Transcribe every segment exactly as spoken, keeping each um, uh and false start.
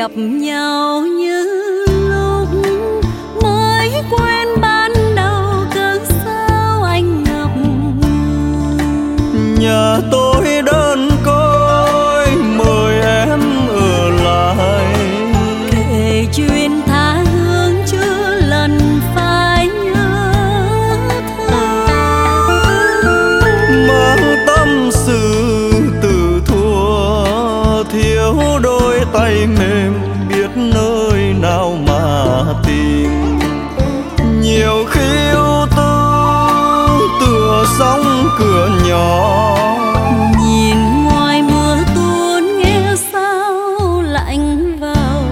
gặp nhau như lúc mới quen ban đầu, cớ sao anh ngập ngừng. Nhà tôi đơn côi, mời em ở lại, kể chuyện tha hương chưa lần phai nhớ thương. mang tâm sự từ thuở thiếu đôi tay mềm, biết nơi nào mà tìm. Nhiều khi ưu tư tựa sóng cửa nhỏ, nhìn ngoài mưa tuôn nghe sao lạnh vào.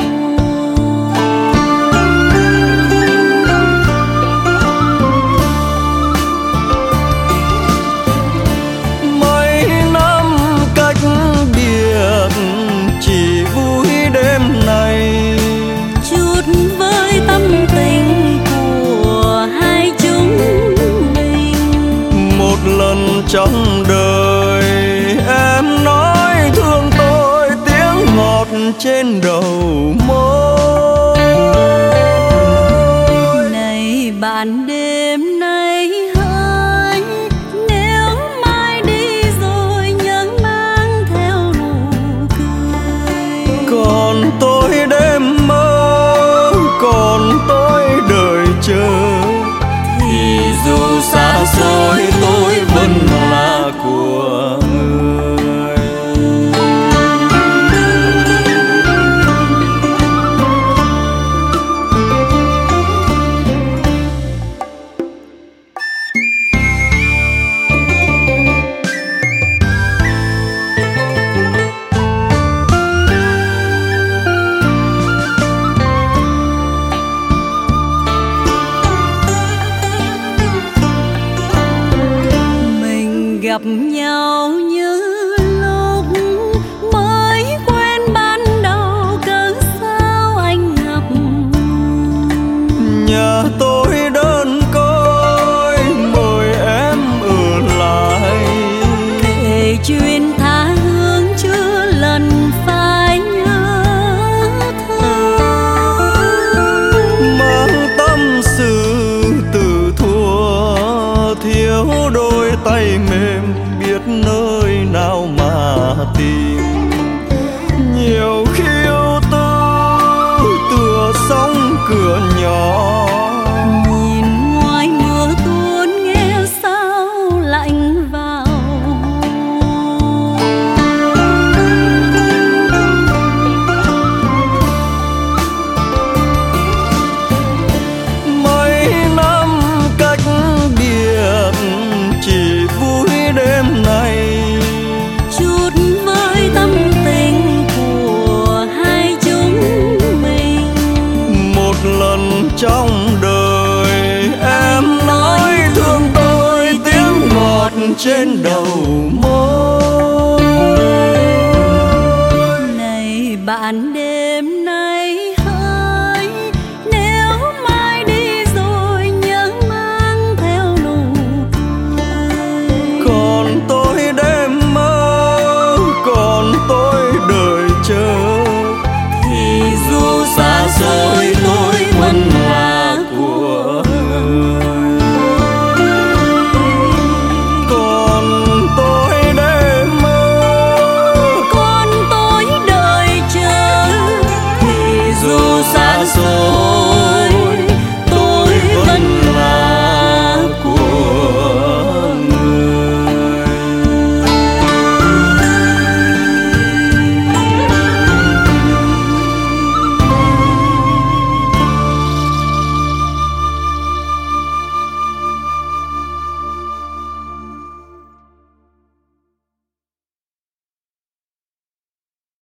mấy năm cách biệt chỉ vui đêm này, Chút với tâm tình của hai chúng mình. một lần trong đời em nói thương tôi, tiếng ngọt trên đầu môi. Này bạn đêm nay hỡi, nếu mai đi rồi nhớ mang theo nụ cười. Còn tôi đêm mơ, còn tôi đợi chờ, thì dù xa xôi tôi vẫn là của người. Mình gặp nhau như lúc mới quen ban đầu, cớ sao anh ngập ngừng. Nhà tôi đơn côi, mời em ở lại, Kể chuyện tha hương chưa lần phai nhớ thương. mang tâm sự từ thuở thiếu đôi tay mềm, biết nơi nào mà tìm. Nhiều khi ưu tư tựa sóng cửa nhỏ, Nhìn ngoài mưa tuôn nghe sao lạnh vào. mấy năm cách biệt chỉ vui đêm này, Chút với tâm tình của hai chúng mình. một lần trong đời em nói thương tôi, tiếng ngọt trên đầu môi. Này bạn